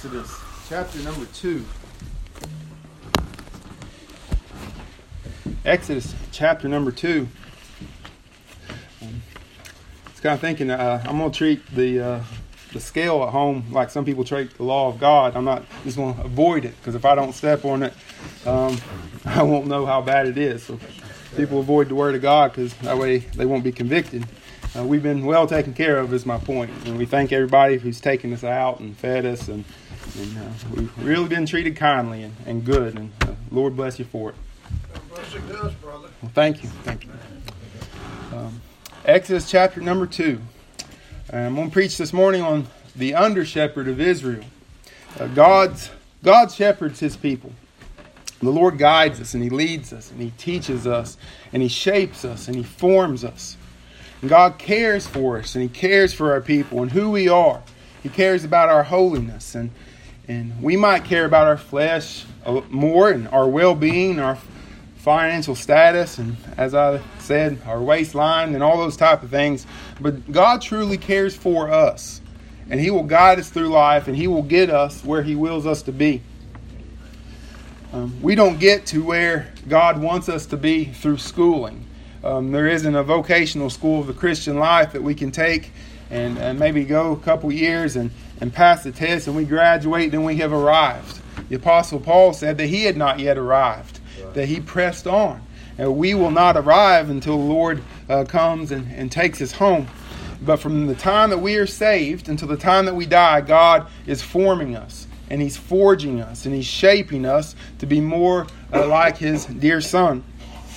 Exodus chapter number 2. Exodus chapter number 2. It's kind of thinking I'm going to treat the scale at home like some people treat the law of God. I'm not just going to avoid it, because if I don't step on it, I won't know how bad it is. So people avoid the Word of God because that way they won't be convicted. We've been well taken care of, is my point. And we thank everybody who's taken us out and fed us. And we've really been treated kindly and good. And Lord bless you for it. Blessing to us, brother. Well, thank you. Thank you. Exodus chapter number 2. I'm going to preach this morning on the under-shepherd of Israel. God shepherds His people. The Lord guides us, and He leads us, and He teaches us, and He shapes us, and He forms us. And God cares for us, and He cares for our people and who we are. He cares about our holiness, and we might care about our flesh more, and our well-being, our financial status, and as I said, our waistline, and all those type of things. But God truly cares for us, and He will guide us through life, and He will get us where He wills us to be. We don't get to where God wants us to be through schooling. There isn't a vocational school of the Christian life that we can take and maybe go a couple years and pass the test and we graduate, then we have arrived. The Apostle Paul said that he had not yet arrived, that he pressed on. And we will not arrive until the Lord comes and takes us home. But from the time that we are saved until the time that we die, God is forming us, and He's forging us, and He's shaping us to be more like His dear Son.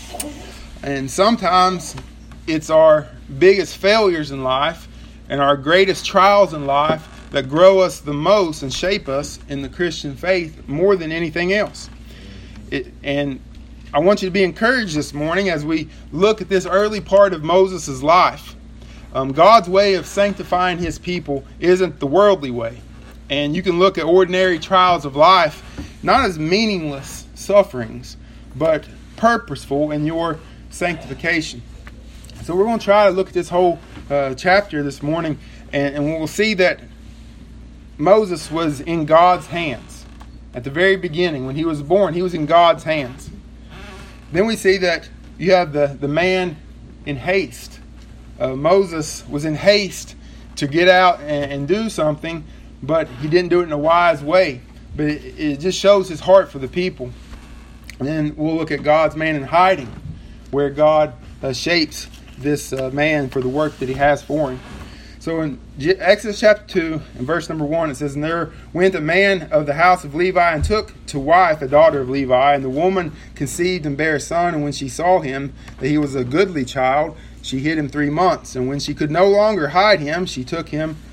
And sometimes it's our biggest failures in life and our greatest trials in life that grow us the most and shape us in the Christian faith more than anything else. And I want you to be encouraged this morning as we look at this early part of Moses' life. God's way of sanctifying His people isn't the worldly way. And you can look at ordinary trials of life not as meaningless sufferings, but purposeful in your sanctification. So we're going to try to look at this whole chapter this morning, and we'll see that Moses was in God's hands. At the very beginning, when he was born, he was in God's hands. Then we see that you have the man in haste. Moses was in haste to get out and do something, but he didn't do it in a wise way. But it just shows his heart for the people. And then we'll look at God's man in hiding, where God shapes this man for the work that He has for him. So in Exodus chapter 2, in verse number 1, it says, "And there went a man of the house of Levi, and took to wife a daughter of Levi. And the woman conceived and bare a son. And when she saw him, that he was a goodly child, she hid him 3 months. And when she could no longer hide him, she took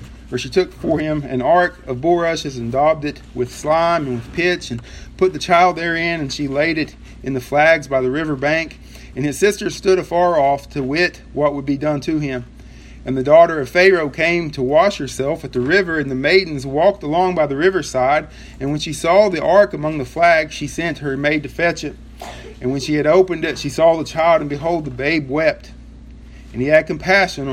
for him an ark of bulrushes, and daubed it with slime and with pitch, and put the child therein. And she laid it in the flags by the river bank. And his sister stood afar off to wit what would be done to him. And the daughter of Pharaoh came to wash herself at the river, and the maidens walked along by the riverside. And when she saw the ark among the flags, she sent her maid to fetch it. And when she had opened it, she saw the child, and behold, the babe wept. And she had compassion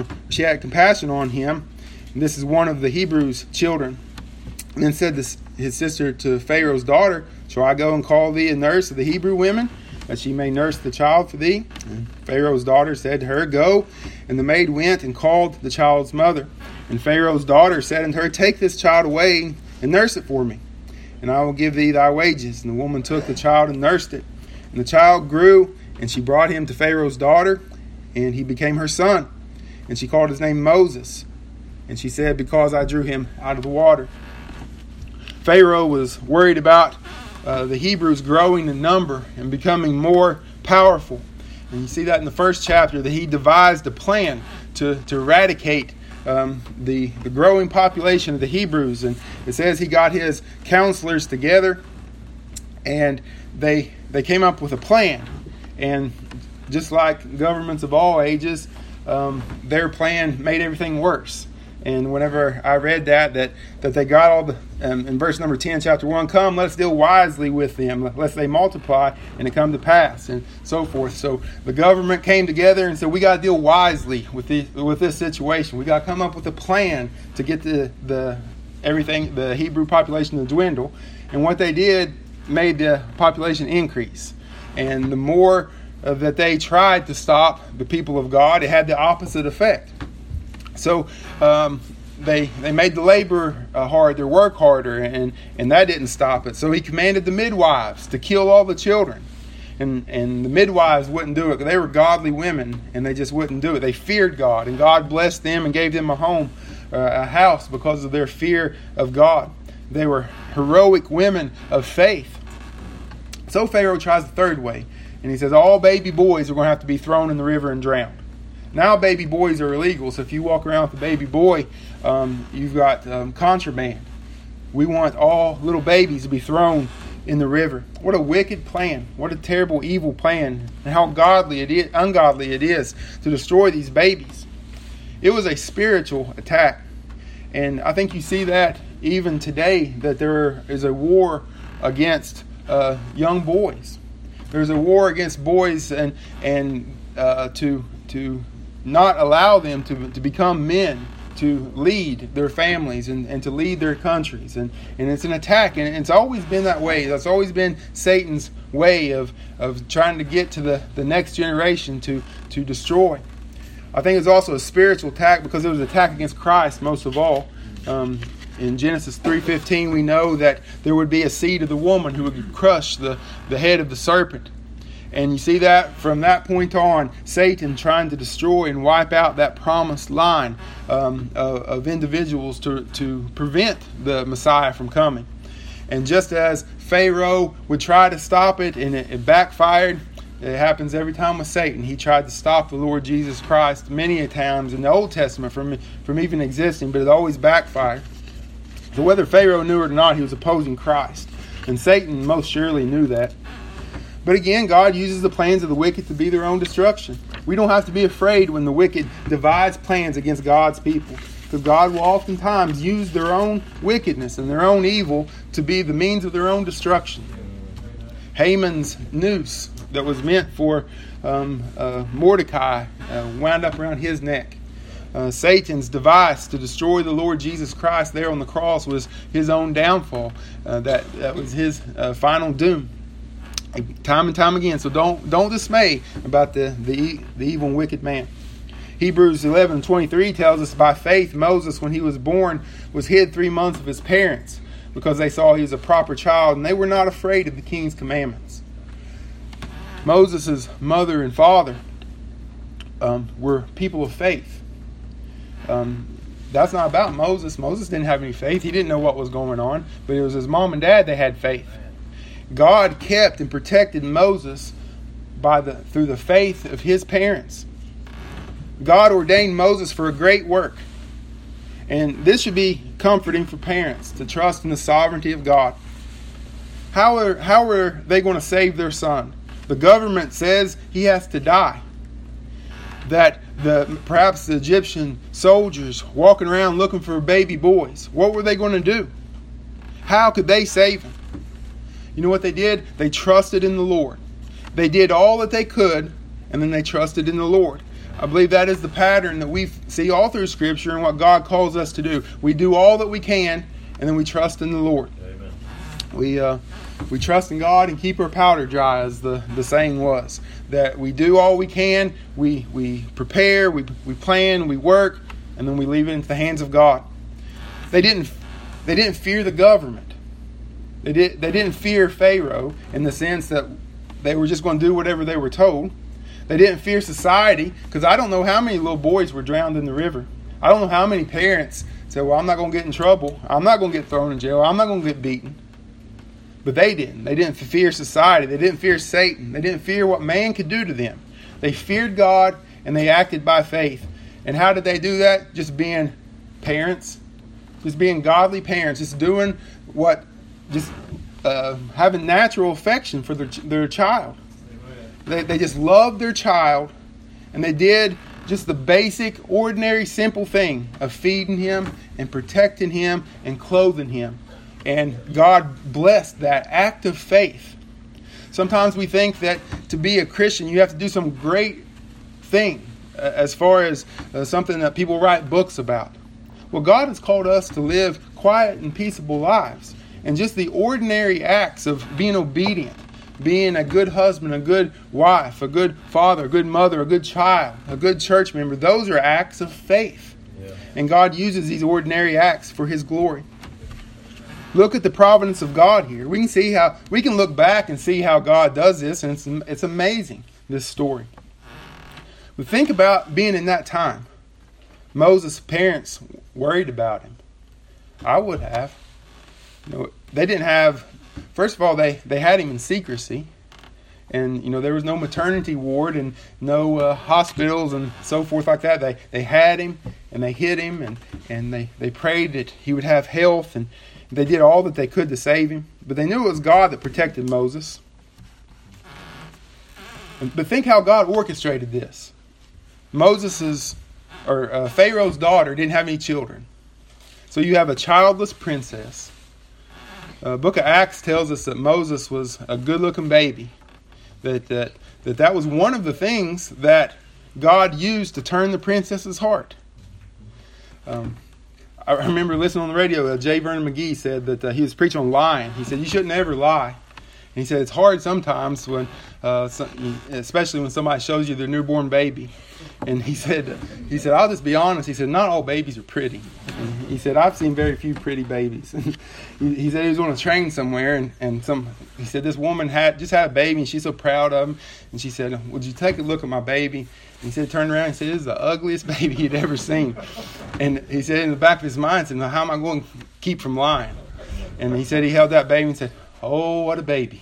on him. And this is one of the Hebrews' children. And then said his sister to Pharaoh's daughter, "Shall I go and call thee a nurse of the Hebrew women, that she may nurse the child for thee?" And Pharaoh's daughter said to her, "Go." And the maid went and called the child's mother. And Pharaoh's daughter said unto her, "Take this child away and nurse it for me, and I will give thee thy wages." And the woman took the child and nursed it. And the child grew, and she brought him to Pharaoh's daughter, and he became her son. And she called his name Moses. And she said, "Because I drew him out of the water." Pharaoh was worried about the Hebrews growing in number and becoming more powerful. And you see that in the first chapter, that he devised a plan to eradicate the growing population of the Hebrews. And it says he got his counselors together, and they came up with a plan. And just like governments of all ages, their plan made everything worse. And whenever I read that they got all the, in verse number 10, chapter 1, "Come, let us deal wisely with them, lest they multiply and it come to pass," and so forth. So the government came together and said, we got to deal wisely with this situation. We got to come up with a plan to get the the Hebrew population to dwindle. And what they did made the population increase. And the more that they tried to stop the people of God, it had the opposite effect. So they made the labor hard, their work harder, and that didn't stop it. So he commanded the midwives to kill all the children. And the midwives wouldn't do it because they were godly women, and they just wouldn't do it. They feared God, and God blessed them and gave them a home, a house, because of their fear of God. They were heroic women of faith. So Pharaoh tries the third way, and he says all baby boys are going to have to be thrown in the river and drowned. Now baby boys are illegal, so if you walk around with a baby boy, you've got contraband. We want all little babies to be thrown in the river. What a wicked plan. What a terrible, evil plan. And how ungodly it is to destroy these babies. It was a spiritual attack. And I think you see that even today, that there is a war against young boys. There's a war against boys and to not allow them to become men, to lead their families and to lead their countries. And it's an attack, and it's always been that way. That's always been Satan's way of trying to get to the next generation to destroy. I think it's also a spiritual attack because it was an attack against Christ most of all. In Genesis 3:15 we know that there would be a seed of the woman who would crush the head of the serpent. And you see that from that point on, Satan trying to destroy and wipe out that promised line of individuals to prevent the Messiah from coming. And just as Pharaoh would try to stop it and it backfired, it happens every time with Satan. He tried to stop the Lord Jesus Christ many a times in the Old Testament from even existing, but it always backfired. So whether Pharaoh knew it or not, he was opposing Christ. And Satan most surely knew that. But again, God uses the plans of the wicked to be their own destruction. We don't have to be afraid when the wicked devise plans against God's people, because God will oftentimes use their own wickedness and their own evil to be the means of their own destruction. Haman's noose that was meant for Mordecai wound up around his neck. Satan's device to destroy the Lord Jesus Christ there on the cross was his own downfall. That was his final doom. Time and time again. So don't dismay about the evil and wicked man. Hebrews 11:23 tells us, by faith Moses, when he was born, was hid 3 months of his parents, because they saw he was a proper child, and they were not afraid of the king's commandments. Moses' mother and father were people of faith. That's not about Moses. Moses didn't have any faith. He didn't know what was going on, but it was his mom and dad that had faith. God kept and protected Moses through the faith of his parents. God ordained Moses for a great work. And this should be comforting for parents, to trust in the sovereignty of God. How are they going to save their son? The government says he has to die. That perhaps the Egyptian soldiers walking around looking for baby boys, what were they going to do? How could they save him? You know what they did? They trusted in the Lord. They did all that they could, and then they trusted in the Lord. I believe that is the pattern that we see all through Scripture and what God calls us to do. We do all that we can, and then we trust in the Lord. Amen. We trust in God and keep our powder dry, as the saying was. That we do all we can, we prepare, we plan, we work, and then we leave it into the hands of God. They didn't fear the government. They didn't fear Pharaoh in the sense that they were just going to do whatever they were told. They didn't fear society, because I don't know how many little boys were drowned in the river. I don't know how many parents said, well, I'm not going to get in trouble. I'm not going to get thrown in jail. I'm not going to get beaten. But they didn't. They didn't fear society. They didn't fear Satan. They didn't fear what man could do to them. They feared God, and they acted by faith. And how did they do that? Just being parents. Just being godly parents. Just doing what... Just having natural affection for their child. They just loved their child, and they did just the basic, ordinary, simple thing of feeding him and protecting him and clothing him. And God blessed that act of faith. Sometimes we think that to be a Christian, you have to do some great thing as far as something that people write books about. Well, God has called us to live quiet and peaceable lives. And just the ordinary acts of being obedient, being a good husband, a good wife, a good father, a good mother, a good child, a good church member, those are acts of faith. Yeah. And God uses these ordinary acts for His glory. Look at the providence of God here. We can look back and see how God does this, and it's amazing, this story. But think about being in that time. Moses' parents worried about him. I would have. They didn't have, first of all, they had him in secrecy. And, there was no maternity ward and no hospitals and so forth like that. They had him and they hid him and they prayed that he would have health, and they did all that they could to save him. But they knew it was God that protected Moses. But think how God orchestrated this. Pharaoh's daughter didn't have any children. So you have a childless princess. Book of Acts tells us that Moses was a good-looking baby. That was one of the things that God used to turn the princess's heart. I remember listening on the radio, J. Vernon McGee said that he was preaching on lying. He said, you shouldn't ever lie. And he said, it's hard sometimes when, especially when somebody shows you their newborn baby. And he said, I'll just be honest. He said, not all babies are pretty. And he said, I've seen very few pretty babies. He said he was on a train somewhere, he said this woman just had a baby, and she's so proud of him. And she said, would you take a look at my baby? And he said, turned around and said, this is the ugliest baby he'd ever seen. And he said in the back of his mind, said, now how am I going to keep from lying? And he said he held that baby and said, oh, what a baby.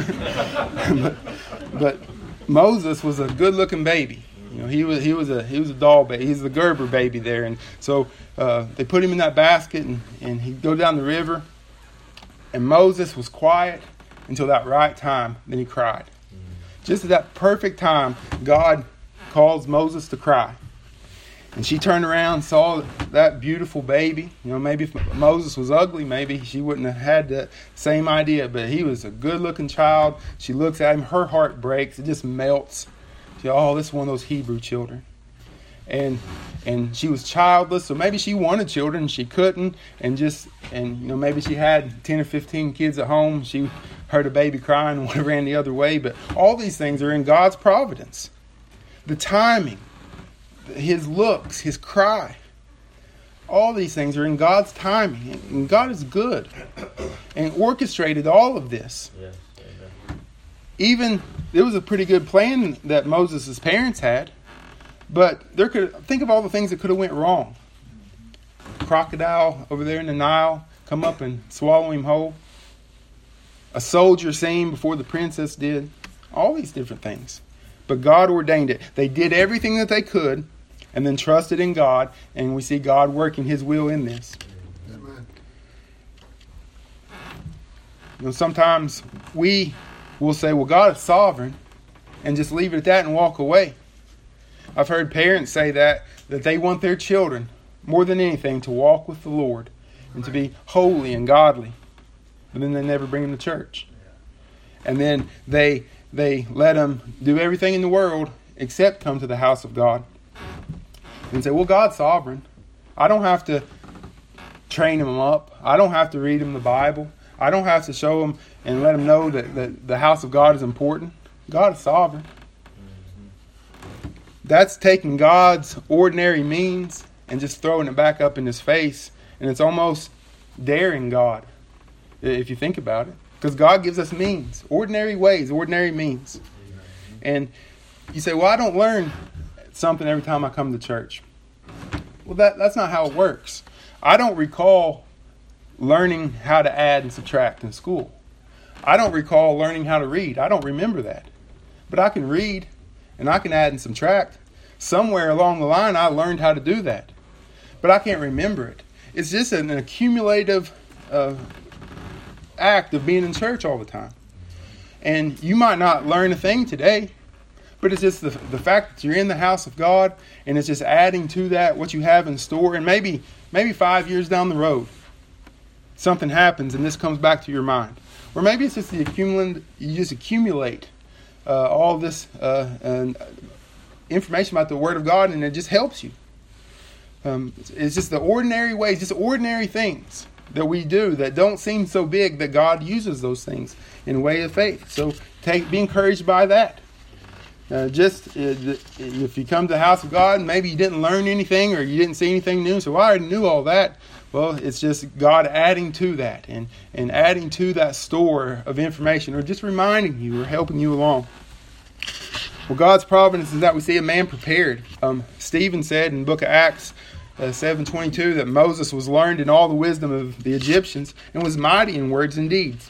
but Moses was a good-looking baby. He was a doll baby. He's the Gerber baby there. And so they put him in that basket, and he'd go down the river. And Moses was quiet until that right time. Then he cried. Just at that perfect time, God calls Moses to cry. And she turned around and saw that beautiful baby. Maybe if Moses was ugly, maybe she wouldn't have had the same idea. But he was a good-looking child. She looks at him. Her heart breaks. It just melts. She, this is one of those Hebrew children. And she was childless, so maybe she wanted children and she couldn't. And maybe she had 10 or 15 kids at home. She heard a baby crying and would have ran the other way. But all these things are in God's providence. The timing, His looks, His cry. All these things are in God's timing. And God is good and orchestrated all of this. Yes. Even, it was a pretty good plan that Moses' parents had. But think of all the things that could have went wrong. Crocodile over there in the Nile come up and swallow him whole. A soldier see him before the princess did. All these different things. But God ordained it. They did everything that they could and then trusted in God. And we see God working His will in this. Amen. Sometimes we will say, well, God is sovereign, and just leave it at that and walk away. I've heard parents say that they want their children, more than anything, to walk with the Lord and to be holy and godly. But then they never bring them to church. And then they let them do everything in the world except come to the house of God. And say, well, God's sovereign. I don't have to train them up. I don't have to read them the Bible. I don't have to show them and let them know that the house of God is important. God is sovereign. That's taking God's ordinary means and just throwing it back up in His face. And it's almost daring God, if you think about it. Because God gives us means, ordinary ways, ordinary means. And you say, well, I don't learn something every time I come to church. Well, that's not how it works. I don't recall learning how to add and subtract in school. I don't recall learning how to read. I don't remember that. But I can read and I can add and subtract. Somewhere along the line, I learned how to do that. But I can't remember it. It's just an accumulative act of being in church all the time. And you might not learn a thing today, but it's just the fact that you're in the house of God, and it's just adding to that what you have in store. And maybe 5 years down the road, something happens and this comes back to your mind. Or maybe it's just you just accumulate all this information about the Word of God, and it just helps you. It's just the ordinary ways, just ordinary things that we do that don't seem so big, that God uses those things in a way of faith. So be encouraged by that. If you come to the house of God and maybe you didn't learn anything or you didn't see anything new, so I already knew all that. Well, it's just God adding to that and adding to that store of information, or just reminding you or helping you along. Well, God's providence is that we see a man prepared. Stephen said in the book of Acts 7:22 that Moses was learned in all the wisdom of the Egyptians and was mighty in words and deeds.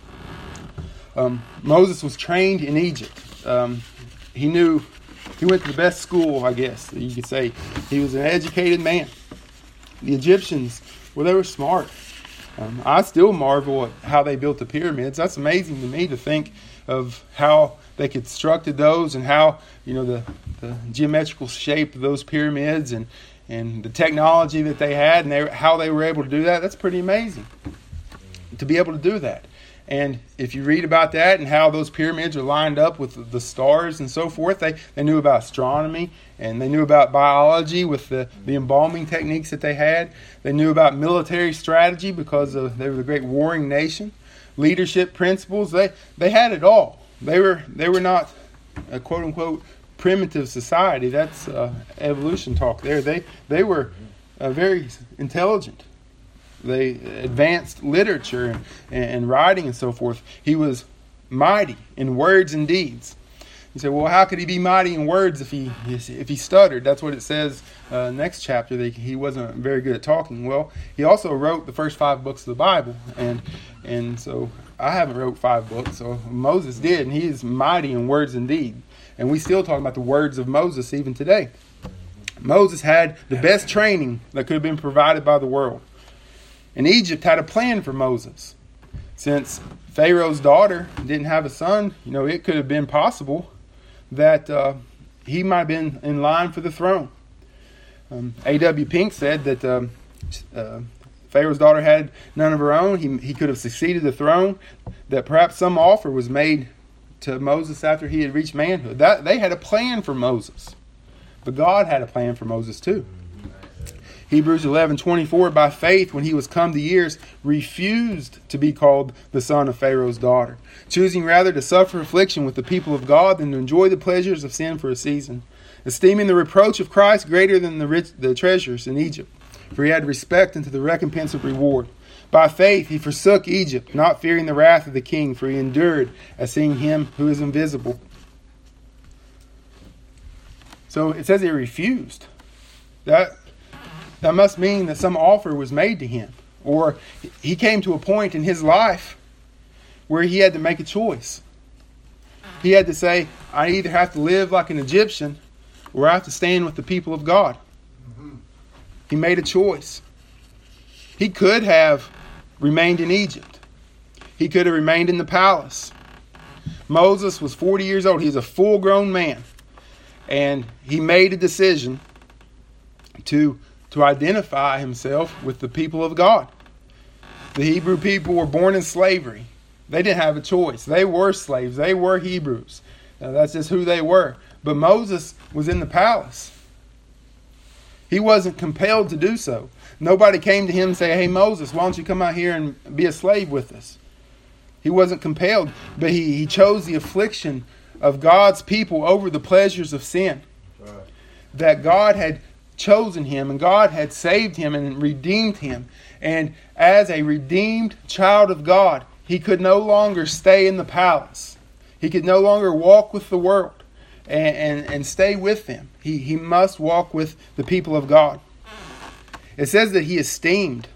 Moses was trained in Egypt. He went to the best school, I guess you could say. He was an educated man. The Egyptians, well, they were smart. I still marvel at how they built the pyramids. That's amazing to me to think of how they constructed those and how, the geometrical shape of those pyramids and the technology that they had and how they were able to do that. That's pretty amazing to be able to do that. And if you read about that and how those pyramids are lined up with the stars and so forth, they knew about astronomy and they knew about biology with the embalming techniques that they had. They knew about military strategy because they were the great warring nation. Leadership principles, they had it all. They were not a quote unquote primitive society. That's evolution talk there. They were very intelligent. They advanced literature and writing and so forth. He was mighty in words and deeds. You say, well, how could he be mighty in words if he stuttered? That's what it says next chapter, that he wasn't very good at talking. Well, he also wrote the first 5 books of the Bible, and so I haven't wrote 5 books. So Moses did, and he is mighty in words and deeds. And we still talk about the words of Moses even today. Moses had the best training that could have been provided by the world. And Egypt had a plan for Moses. Since Pharaoh's daughter didn't have a son, it could have been possible that he might have been in line for the throne. A.W. Pink said that Pharaoh's daughter had none of her own. He could have succeeded the throne, that perhaps some offer was made to Moses after he had reached manhood. They had a plan for Moses. But God had a plan for Moses too. Hebrews 11:24, by faith, when he was come to years, refused to be called the son of Pharaoh's daughter, choosing rather to suffer affliction with the people of God than to enjoy the pleasures of sin for a season, esteeming the reproach of Christ greater than the treasures in Egypt, for he had respect unto the recompense of reward. By faith he forsook Egypt, not fearing the wrath of the king, for he endured as seeing him who is invisible. So it says he refused. That must mean that some offer was made to him. Or he came to a point in his life where he had to make a choice. He had to say, I either have to live like an Egyptian or I have to stand with the people of God. He made a choice. He could have remained in Egypt. He could have remained in the palace. Moses was 40 years old. He was a full-grown man. And he made a decision to identify himself with the people of God. The Hebrew people were born in slavery. They didn't have a choice. They were slaves. They were Hebrews. That's just who they were. But Moses was in the palace. He wasn't compelled to do so. Nobody came to him and said, hey, Moses, why don't you come out here and be a slave with us? He wasn't compelled, but he chose the affliction of God's people over the pleasures of sin. Right. That God had chosen him and God had saved him and redeemed him. And as a redeemed child of God, he could no longer stay in the palace. He could no longer walk with the world and stay with them. He must walk with the people of God. It says that he esteemed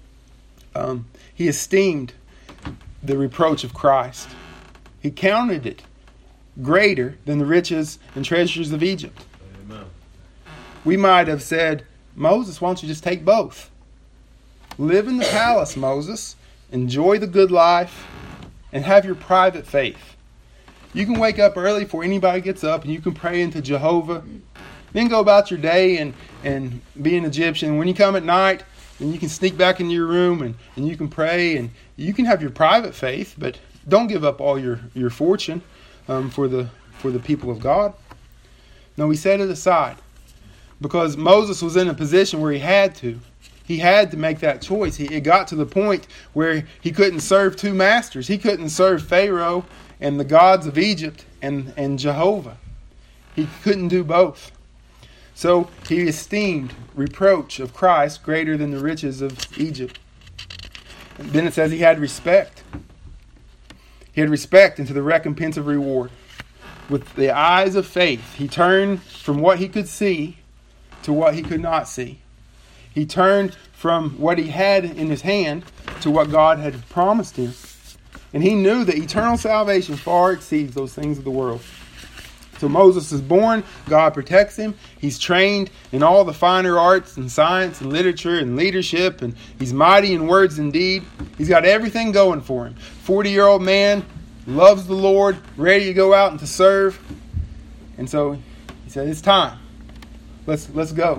the reproach of Christ. He counted it greater than the riches and treasures of Egypt. Amen. We might have said, Moses, why don't you just take both? Live in the palace, Moses. Enjoy the good life and have your private faith. You can wake up early before anybody gets up and you can pray into Jehovah. Then go about your day and be an Egyptian. When you come at night, then you can sneak back into your room and you can pray and you can have your private faith, but don't give up all your fortune for the people of God. No, he set it aside because Moses was in a position where he had to. He had to make that choice. It got to the point where he couldn't serve two masters. He couldn't serve Pharaoh and the gods of Egypt and Jehovah. He couldn't do both. So he esteemed reproach of Christ greater than the riches of Egypt. And then it says he had respect. He had respect into the recompense of reward. With the eyes of faith, he turned from what he could see to what he could not see. He turned from what he had in his hand to what God had promised him. And he knew that eternal salvation far exceeds those things of the world. So Moses is born, God protects him. He's trained in all the finer arts and science and literature and leadership, and he's mighty in words and deed. He's got everything going for him. 40-year-old man, loves the Lord, ready to go out and to serve. And so he said, it's time. Let's go.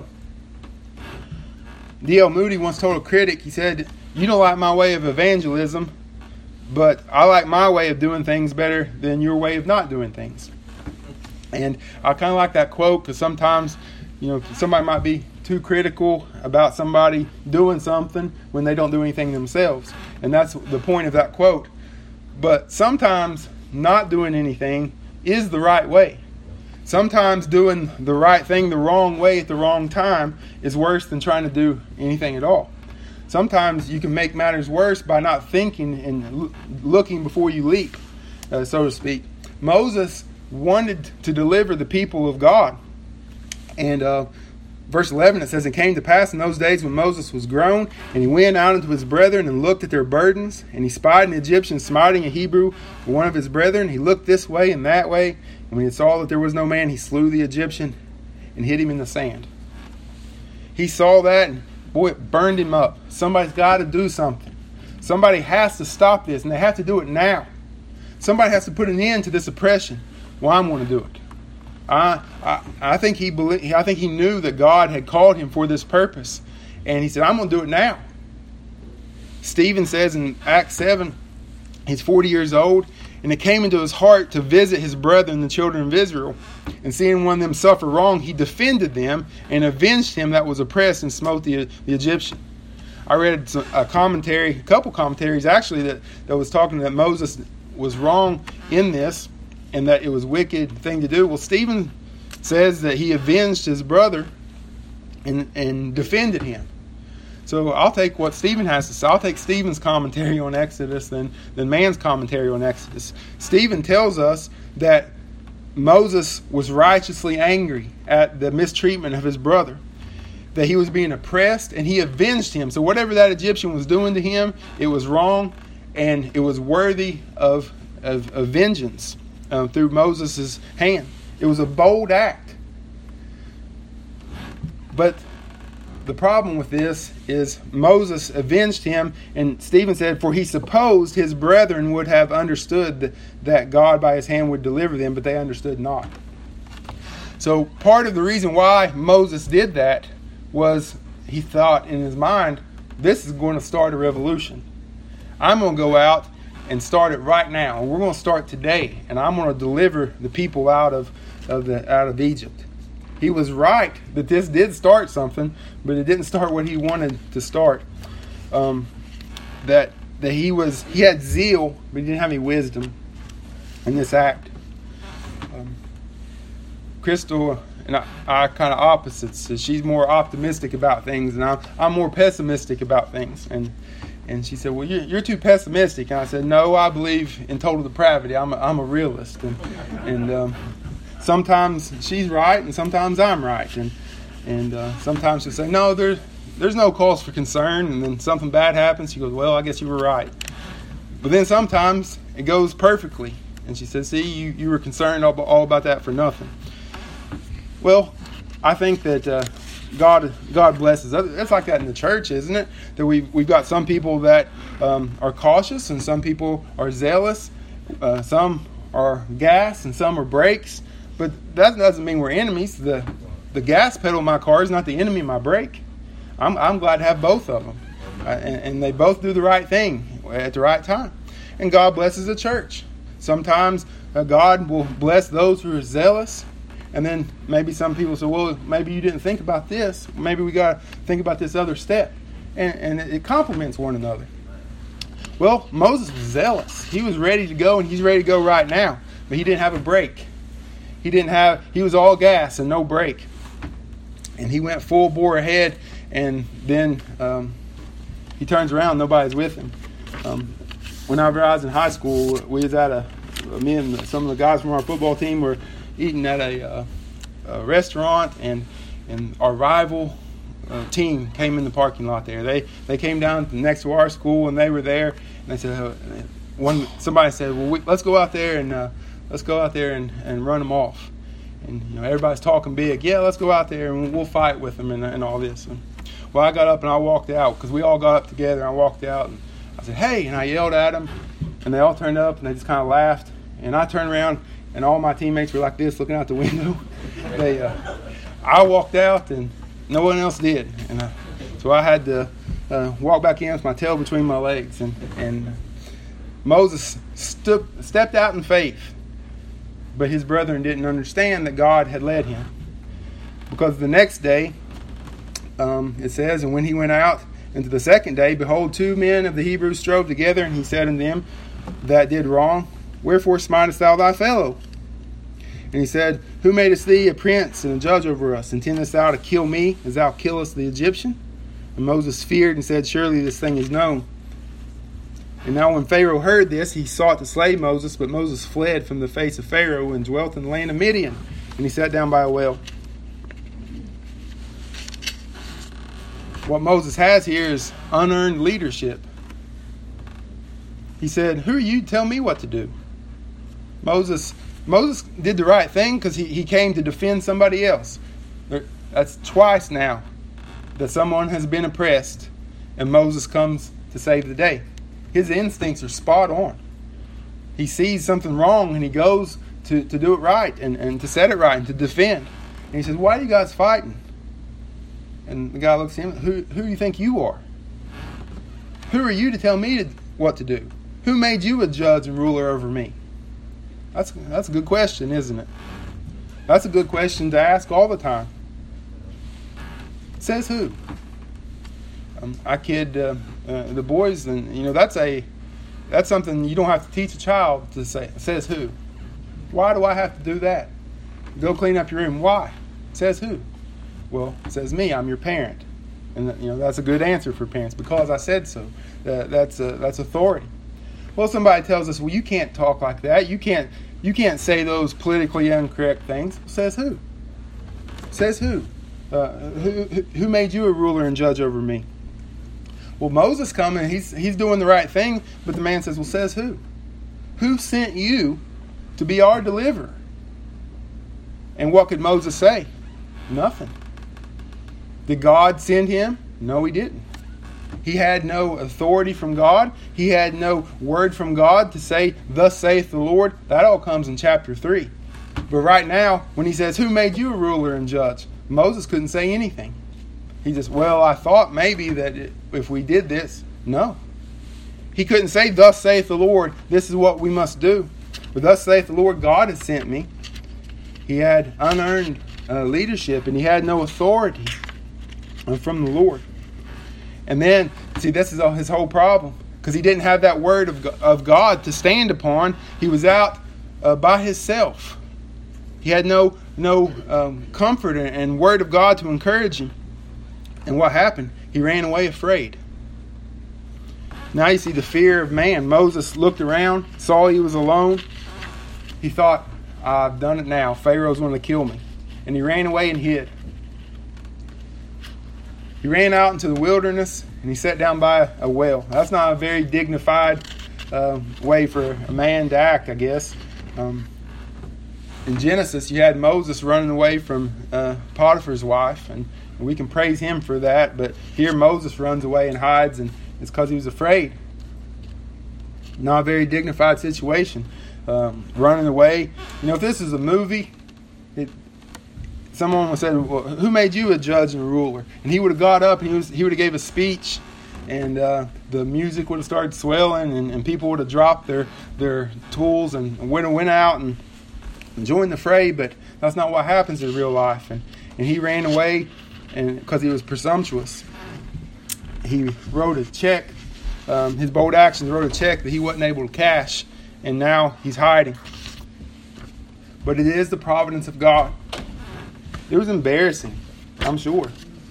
D.L. Moody once told a critic, he said, you don't like my way of evangelism, but I like my way of doing things better than your way of not doing things. And I kind of like that quote because sometimes, somebody might be too critical about somebody doing something when they don't do anything themselves. And that's the point of that quote. But sometimes not doing anything is the right way. Sometimes doing the right thing the wrong way at the wrong time is worse than trying to do anything at all. Sometimes you can make matters worse by not thinking and looking before you leap, so to speak. Moses wanted to deliver the people of God. And verse 11, it says, it came to pass in those days when Moses was grown, and he went out unto his brethren and looked at their burdens, and he spied an Egyptian smiting a Hebrew, one of his brethren. He looked this way and that way, and when he saw that there was no man, he slew the Egyptian and hid him in the sand. He saw that, and boy, it burned him up. Somebody's got to do something. Somebody has to stop this, and they have to do it now. Somebody has to put an end to this oppression. Well, I'm going to do it. I think he knew that God had called him for this purpose, and he said, "I'm going to do it now." Stephen says in Acts 7, he's 40 years old, and it came into his heart to visit his brethren, the children of Israel, and seeing one of them suffer wrong, he defended them and avenged him that was oppressed and smote the Egyptian. I read a couple commentaries actually that was talking that Moses was wrong in this, and that it was a wicked thing to do. Well, Stephen says that he avenged his brother and defended him. So I'll take what Stephen has to say. I'll take Stephen's commentary on Exodus than man's commentary on Exodus. Stephen tells us that Moses was righteously angry at the mistreatment of his brother, that he was being oppressed, and he avenged him. So whatever that Egyptian was doing to him, it was wrong, and it was worthy of vengeance. Through Moses' hand. It was a bold act. But the problem with this is Moses avenged him, and Stephen said, for he supposed his brethren would have understood that God by his hand would deliver them, but they understood not. So part of the reason why Moses did that was he thought in his mind, this is going to start a revolution. I'm going to go out and start it right now. And we're going to start today, and I'm going to deliver the people out of Egypt. He was right that this did start something, but it didn't start what he wanted to start. That he had zeal, but he didn't have any wisdom in this act. Crystal and I kind of opposites. So she's more optimistic about things, and I'm more pessimistic about things. And she said, well, you're too pessimistic. And I said, no, I believe in total depravity. I'm a realist. And sometimes she's right, and sometimes I'm right. And sometimes she'll say, no, there's no cause for concern. And then something bad happens. She goes, well, I guess you were right. But then sometimes it goes perfectly. And she says, see, you were concerned all about that for nothing. Well, I think that God blesses. It's like that in the church, isn't it? That we've got some people that are cautious, and some people are zealous. Some are gas, and some are brakes. But that doesn't mean we're enemies. The gas pedal in my car is not the enemy of my brake. I'm glad to have both of them, and they both do the right thing at the right time. And God blesses the church. Sometimes God will bless those who are zealous. And then maybe some people say, well, maybe you didn't think about this. Maybe we got to think about this other step. and it complements one another. Well, Moses was zealous. He was ready to go, and he's ready to go right now. But he didn't have a brake. He was all gas and no brake. And he went full bore ahead, and then he turns around, nobody's with him. Whenever I was in high school, we was at me and some of the guys from our football team were eating at a restaurant, and our rival team came in the parking lot there. They came down next to our school, and they were there. And they said, somebody said, "Well, let's go out there and run them off." And everybody's talking big. Yeah, let's go out there and we'll fight with them and all this. And, well, I got up and I walked out because we all got up together. And I walked out and I said, "Hey!" And I yelled at them, and they all turned up and they just kind of laughed. And I turned around and all my teammates were like this, looking out the window. I walked out and no one else did, and so I had to walk back in with my tail between my legs. And Moses stepped out in faith, but his brethren didn't understand that God had led him, because the next day it says, "And when he went out into the second day, behold, 2 men of the Hebrews strove together, and he said unto them that did wrong, Wherefore smitest thou thy fellow? And he said, Who madest thee a prince and a judge over us? Intendest thou to kill me as thou killest the Egyptian? And Moses feared and said, Surely this thing is known. And now when Pharaoh heard this, he sought to slay Moses, but Moses fled from the face of Pharaoh and dwelt in the land of Midian. And he sat down by a well." What Moses has here is unearned leadership. He said, "Who are you to tell me what to do?" Moses did the right thing because he came to defend somebody else. That's twice now that someone has been oppressed and Moses comes to save the day. His instincts are spot on. He sees something wrong and he goes to do it right and to set it right and to defend. And he says, "Why are you guys fighting?" And the guy looks at him, Who do you think you are? Who are you to tell me what to do? Who made you a judge and ruler over me? That's a good question, isn't it? That's a good question to ask all the time. Says who? I kid the boys, and that's something you don't have to teach a child to say. Says who? Why do I have to do that? Go clean up your room. Why? Says who? Well, it says me. I'm your parent, and that's a good answer for parents, because I said so. That's authority. Well, somebody tells us, well, you can't talk like that. You can't say those politically incorrect things. Says who? Says who? Who made you a ruler and judge over me? Well, Moses coming, he's doing the right thing, but the man says, well, says who? Who sent you to be our deliverer? And what could Moses say? Nothing. Did God send him? No, he didn't. He had no authority from God. He had no word from God to say, thus saith the Lord. That all comes in chapter 3. But right now, when he says, who made you a ruler and judge? Moses couldn't say anything. He just, well, I thought maybe that if we did this. No. He couldn't say, thus saith the Lord, this is what we must do. But thus saith the Lord, God has sent me. He had unearned leadership, and he had no authority from the Lord. And then, see, this is his whole problem, because he didn't have that word of God to stand upon. He was out by himself. He had no comfort and word of God to encourage him. And what happened? He ran away afraid. Now you see the fear of man. Moses looked around, saw he was alone. He thought, I've done it now. Pharaoh's going to kill me. And he ran away and hid. He ran out into the wilderness and he sat down by a well. That's not a very dignified way for a man to act, I guess. In Genesis, you had Moses running away from Potiphar's wife, and we can praise him for that. But here Moses runs away and hides, and it's because he was afraid. Not a very dignified situation. Running away. If this is a movie, someone would have said, well, who made you a judge and a ruler? And he would have got up and he would have gave a speech, and the music would have started swelling, and people would have dropped their tools and went out and joined the fray. But that's not what happens in real life. And he ran away because he was presumptuous. he wrote a check. His bold actions wrote a check that he wasn't able to cash, and now he's hiding. But it is the providence of God. It was embarrassing, I'm sure.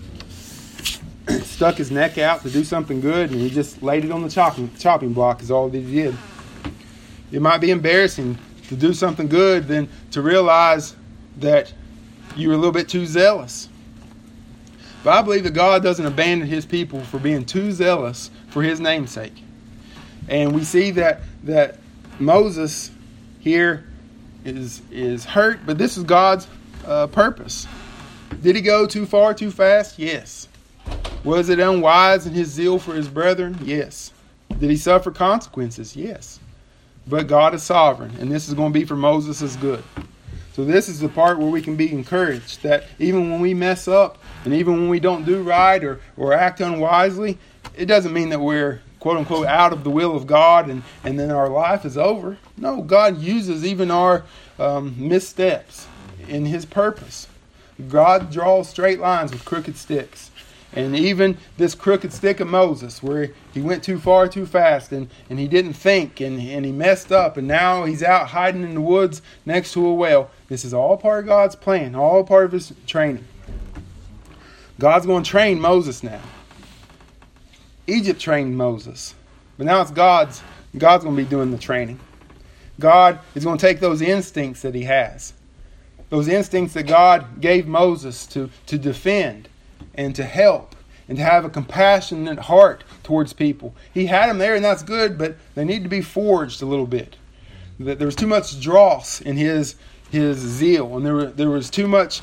Stuck his neck out to do something good, and he just laid it on the chopping block is all that he did. It might be embarrassing to do something good than to realize that you were a little bit too zealous. But I believe that God doesn't abandon his people for being too zealous for his namesake. And we see that Moses here is hurt, but this is God's purpose. Did he go too far, too fast? Yes. Was it unwise in his zeal for his brethren? Yes. Did he suffer consequences? Yes. But God is sovereign, and this is going to be for Moses' good. So this is the part where we can be encouraged that even when we mess up and even when we don't do right or act unwisely, it doesn't mean that we're quote unquote out of the will of God and then our life is over. No, God uses even our missteps in his purpose. God draws straight lines with crooked sticks. And even this crooked stick of Moses, where he went too far too fast and he didn't think and he messed up and now he's out hiding in the woods next to a well. This is all part of God's plan, all part of his training. God's going to train Moses now. Egypt trained Moses, but now it's God's going to be doing the training. God is going to take those instincts that he has, those instincts that God gave Moses to defend and to help and to have a compassionate heart towards people. He had them there, and that's good, but they need to be forged a little bit. There was too much dross in his zeal, and there was too much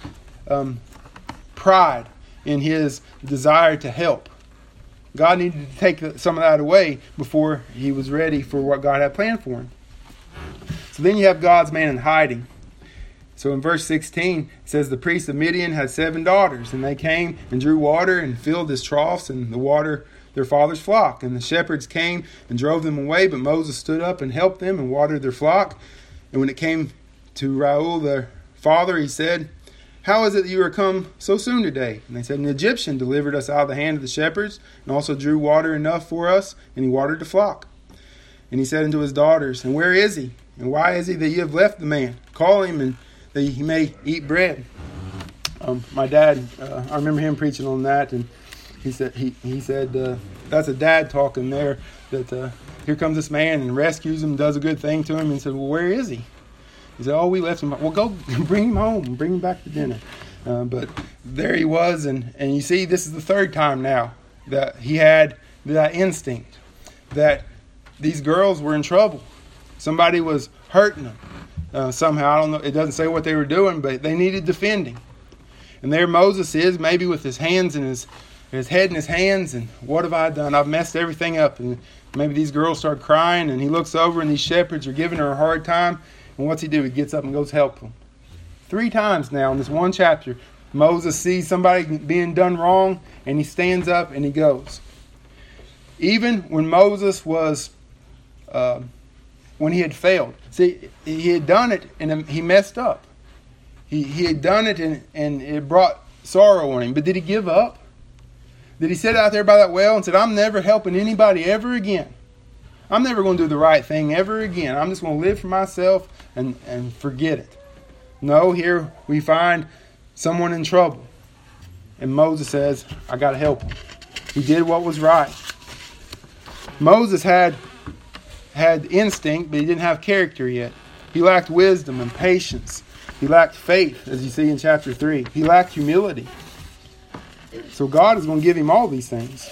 pride in his desire to help. God needed to take some of that away before he was ready for what God had planned for him. So then you have God's man in hiding. So in verse 16, it says, the priest of Midian had 7 daughters, and they came and drew water and filled his troughs and the water their father's flock. And the shepherds came and drove them away, but Moses stood up and helped them and watered their flock. And when it came to Reuel, their father, he said, how is it that you are come so soon today? And they said, an Egyptian delivered us out of the hand of the shepherds, and also drew water enough for us, and he watered the flock. And he said unto his daughters, and where is he? And why is he that you have left the man? Call him, and that he may eat bread. My dad, I remember him preaching on that, and he said that's a dad talking there, that here comes this man and rescues him, does a good thing to him, and he said, well, where is he? He said, oh, we left him. Well, go bring him home, bring him back to dinner. But there he was, and you see, this is the 3rd time now that he had that instinct that these girls were in trouble. Somebody was hurting them. Somehow, I don't know, it doesn't say what they were doing, but they needed defending. And there Moses is, maybe with his hands in his head in his hands, and what have I done? I've messed everything up. And maybe these girls start crying, and he looks over, and these shepherds are giving her a hard time. And what's he do? He gets up and goes help them. 3 times now in this one chapter, Moses sees somebody being done wrong, and he stands up and he goes. Even when Moses was... when he had failed. See, he had done it and he messed up. He had done it and it brought sorrow on him. But did he give up? Did he sit out there by that well and said, I'm never helping anybody ever again. I'm never going to do the right thing ever again. I'm just going to live for myself and forget it. No, here we find someone in trouble. And Moses says, I got to help him. He did what was right. Moses had instinct, but he didn't have character yet. He lacked wisdom and patience. He lacked faith, as you see in chapter 3. He lacked humility. So God is going to give him all these things.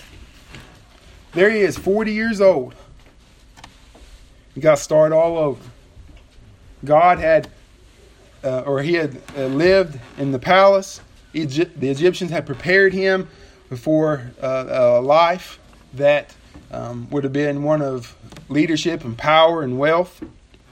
There he is, 40 years old. He got to start all over. God had, he had lived in the palace. The Egyptians had prepared him for a life that would have been one of leadership and power and wealth.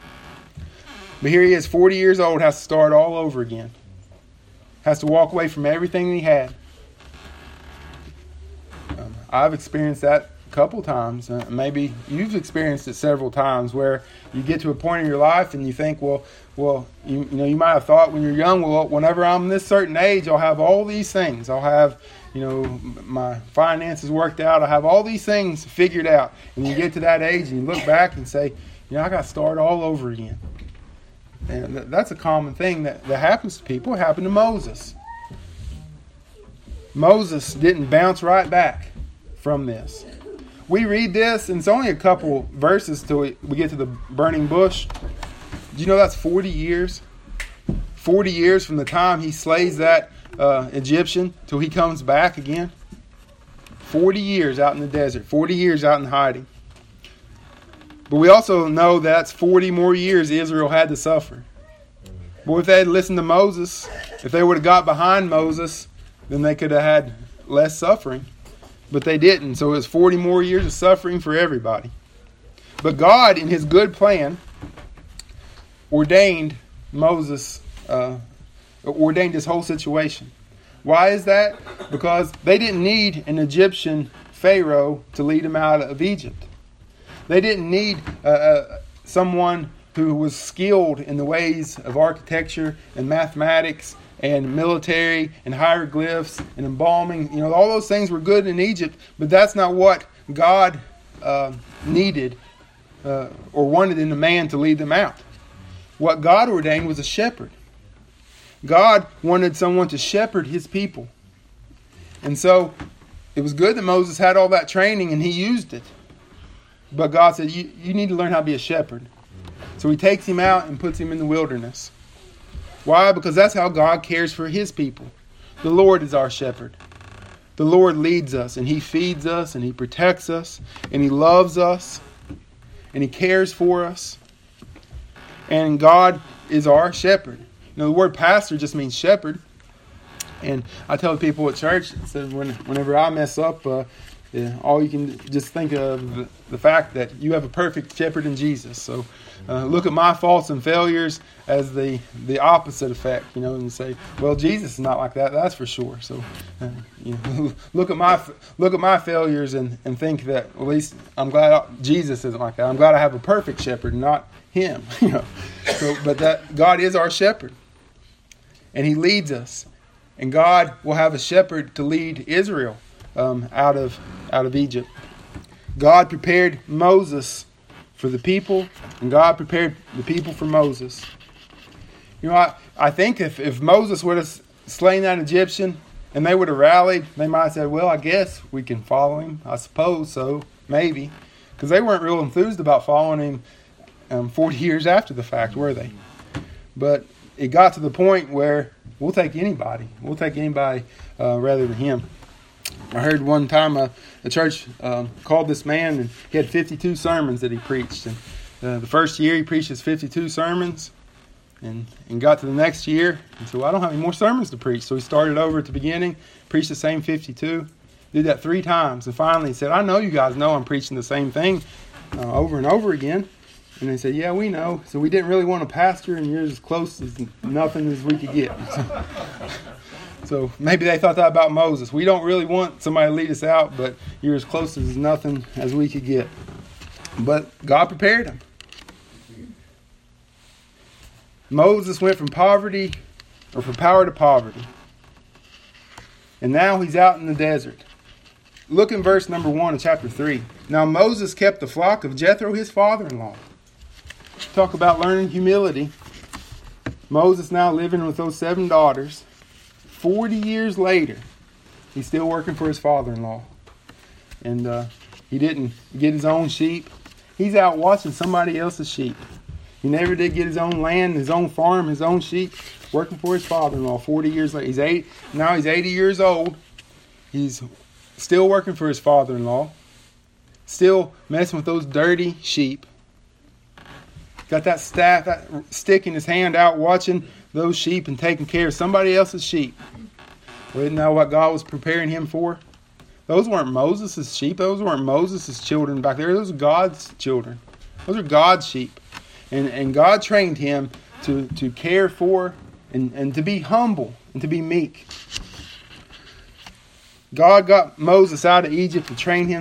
But here he is, 40 years old, has to start all over again. Has to walk away from everything he had. I've experienced that a couple times. Maybe you've experienced it several times where you get to a point in your life and you think, well, you might have thought when you're young, well, whenever I'm this certain age, I'll have all these things. I'll have, my finances worked out. I have all these things figured out. And you get to that age and you look back and say, I got to start all over again. And that's a common thing that happens to people. It happened to Moses. Moses didn't bounce right back from this. We read this, and it's only a couple verses till we get to the burning bush. Do you know that's 40 years? 40 years from the time he slays that Egyptian till he comes back again. 40 years out in the desert. 40 years out in hiding. But we also know that's 40 more years Israel had to suffer. But if they had listened to Moses, if they would have got behind Moses, then they could have had less suffering. But they didn't. So it was 40 more years of suffering for everybody. But God, in his good plan, ordained Moses, ordained this whole situation. Why is that? Because they didn't need an Egyptian Pharaoh to lead them out of Egypt. They didn't need someone who was skilled in the ways of architecture and mathematics and military and hieroglyphs and embalming. All those things were good in Egypt, but that's not what God needed or wanted in a man to lead them out. What God ordained was a shepherd. God wanted someone to shepherd his people. And so it was good that Moses had all that training and he used it. But God said, you need to learn how to be a shepherd. So he takes him out and puts him in the wilderness. Why? Because that's how God cares for his people. The Lord is our shepherd. The Lord leads us and he feeds us and he protects us and he loves us and he cares for us. And God is our shepherd. The word pastor just means shepherd. And I tell people at church, so whenever I mess up, all you can just think of the fact that you have a perfect shepherd in Jesus. So look at my faults and failures as the opposite effect, and say, well, Jesus is not like that. That's for sure. So look at my failures and think that at least I'm glad Jesus isn't like that. I'm glad I have a perfect shepherd, not him. But that God is our shepherd, and he leads us, and God will have a shepherd to lead Israel out of Egypt. God prepared Moses for the people, and God prepared the people for Moses. I think if Moses would have slain that Egyptian and they would have rallied, they might have said, well, I guess we can follow him. I suppose so, maybe. Because they weren't real enthused about following him 40 years after the fact, were they? But it got to the point where we'll take anybody. We'll take anybody rather than him. I heard one time a church called this man, and he had 52 sermons that he preached. And the first year he preached his 52 sermons, and got to the next year and said, well, I don't have any more sermons to preach. So he started over at the beginning, preached the same 52, did that 3 times. And finally he said, I know you guys know I'm preaching the same thing over and over again. And they said, yeah, we know. So we didn't really want a pastor, and you're as close as nothing as we could get. So maybe they thought that about Moses. We don't really want somebody to lead us out, but you're as close as nothing as we could get. But God prepared him. Moses went from power to poverty. And now he's out in the desert. Look in verse number 1 of chapter 3. Now Moses kept the flock of Jethro, his father-in-law. Talk about learning humility. Moses now living with those 7 daughters. 40 years later, he's still working for his father-in-law. And he didn't get his own sheep. He's out watching somebody else's sheep. He never did get his own land, his own farm, his own sheep, working for his father-in-law 40 years later. Now he's 80 years old. He's still working for his father-in-law. Still messing with those dirty sheep. Got that staff, that stick in his hand out watching those sheep and taking care of somebody else's sheep. Well, isn't that what God was preparing him for? Those weren't Moses' sheep. Those weren't Moses' children back there. Those are God's children. Those are God's sheep. And God trained him to care for and to be humble and to be meek. God got Moses out of Egypt to train him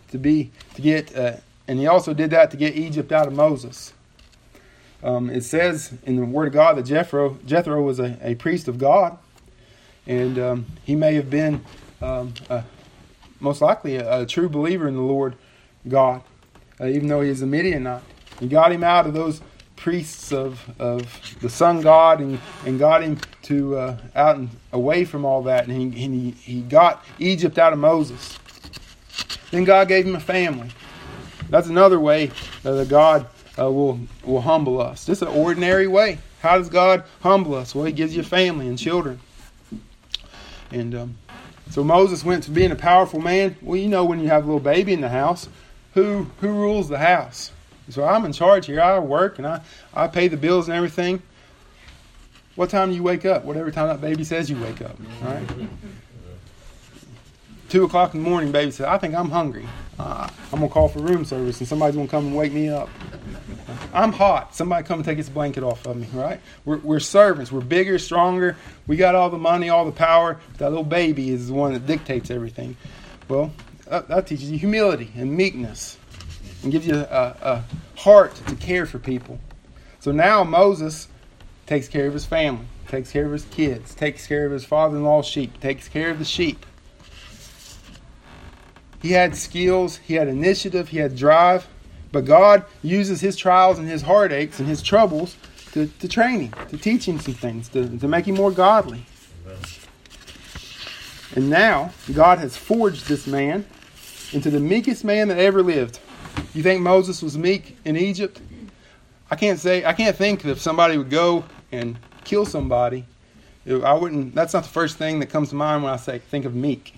and he also did that to get Egypt out of Moses. It says in the Word of God that Jethro was a priest of God, and he may have been most likely a true believer in the Lord God, even though he is a Midianite. He got him out of those priests of the sun god and got him to out and away from all that, and he got Egypt out of Moses. Then God gave him a family. That's another way that God will humble us. Just an ordinary way. How does God humble us? Well, he gives you a family and children. And so Moses went to being a powerful man. Well, you know, when you have a little baby in the house, who rules the house? So I'm in charge here. I work and I pay the bills and everything. What time do you wake up? Whatever time that baby says you wake up. All right? 2 o'clock in the morning, baby says, I think I'm hungry. I'm going to call for room service and somebody's going to come and wake me up. I'm hot. Somebody come and take this blanket off of me, right? We're servants. We're bigger, stronger. We got all the money, all the power. That little baby is the one that dictates everything. Well, that teaches you humility and meekness and gives you a heart to care for people. So now Moses takes care of his family, takes care of his kids, takes care of his father-in-law's sheep, takes care of the sheep. He had skills, he had initiative, he had drive, but God uses his trials and his heartaches and his troubles to train him, to teach him some things, to make him more godly. Amen. And now, God has forged this man into the meekest man that ever lived. You think Moses was meek in Egypt? I can't think that if somebody would go and kill somebody, that's not the first thing that comes to mind when I think of meek.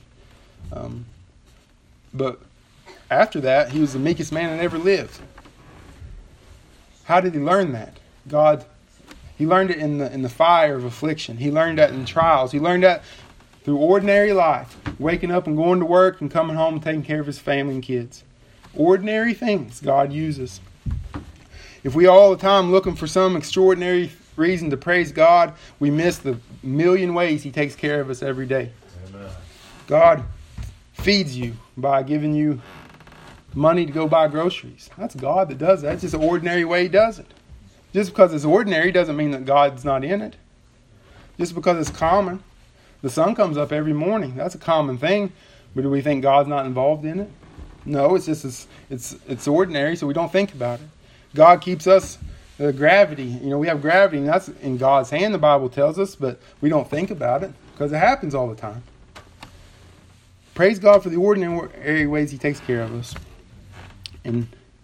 But after that, he was the meekest man that ever lived. How did he learn that? He learned it in the fire of affliction. He learned that in trials. He learned that through ordinary life, waking up and going to work and coming home and taking care of his family and kids. Ordinary things God uses. If we all the time looking for some extraordinary reason to praise God, we miss the million ways he takes care of us every day. Amen. God feeds you by giving you money to go buy groceries. That's God that does that. It's just an ordinary way he does it. Just because it's ordinary doesn't mean that God's not in it. Just because it's common. The sun comes up every morning. That's a common thing. But do we think God's not involved in it? No, it's just it's ordinary, so we don't think about it. God keeps us gravity. We have gravity, and that's in God's hand, the Bible tells us, but we don't think about it because it happens all the time. Praise God for the ordinary ways he takes care of us. And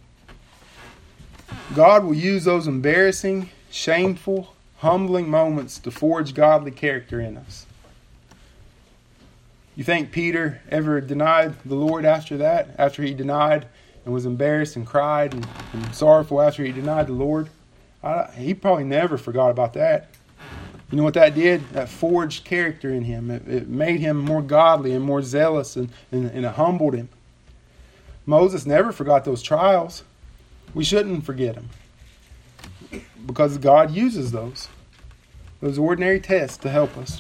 God will use those embarrassing, shameful, humbling moments to forge godly character in us. You think Peter ever denied the Lord after that? After he denied and was embarrassed and cried and sorrowful after he denied the Lord? He probably never forgot about that. You know what that did? That forged character in him. It made him more godly and more zealous, and it humbled him. Moses never forgot those trials. We shouldn't forget them, because God uses those ordinary tests to help us.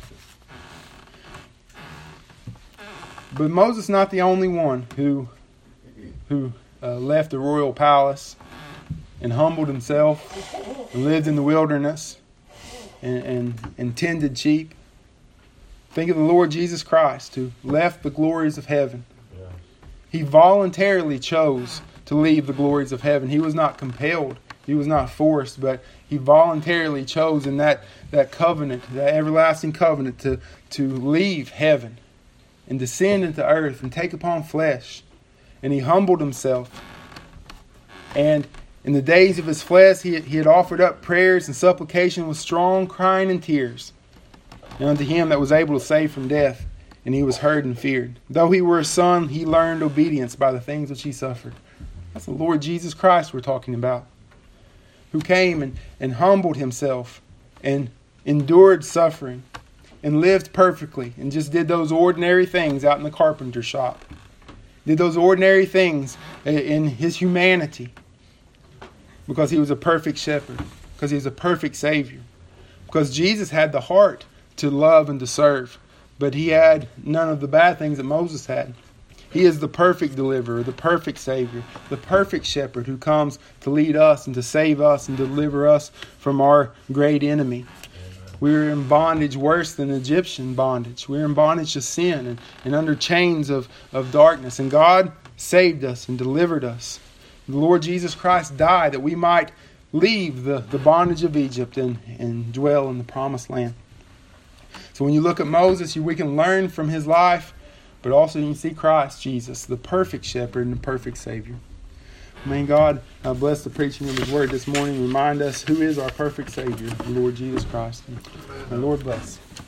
But Moses is not the only one who left the royal palace and humbled himself and lived in the wilderness and tended sheep. Think of the Lord Jesus Christ, who left the glories of heaven. Yeah. He voluntarily chose to leave the glories of heaven. He was not compelled. He was not forced, but he voluntarily chose in that covenant, that everlasting covenant, to leave heaven and descend into earth and take upon flesh. And he humbled himself. And in the days of his flesh, he had offered up prayers and supplication with strong crying and tears. And unto him that was able to save from death, and he was heard and feared. Though he were a son, he learned obedience by the things which he suffered. That's the Lord Jesus Christ we're talking about, who came and humbled himself and endured suffering and lived perfectly and just did those ordinary things out in the carpenter shop. Did those ordinary things in his humanity, because he was a perfect shepherd, because he was a perfect Savior, because Jesus had the heart to love and to serve, but he had none of the bad things that Moses had. He is the perfect deliverer, the perfect Savior, the perfect shepherd who comes to lead us and to save us and deliver us from our great enemy. We're in bondage worse than Egyptian bondage. We're in bondage to sin and under chains of darkness. And God saved us and delivered us. The Lord Jesus Christ died that we might leave the bondage of Egypt and dwell in the promised land. So when you look at Moses, we can learn from his life, but also you can see Christ Jesus, the perfect shepherd and the perfect Savior. May God bless the preaching of His Word this morning. Remind us who is our perfect Savior, the Lord Jesus Christ. May the Lord bless.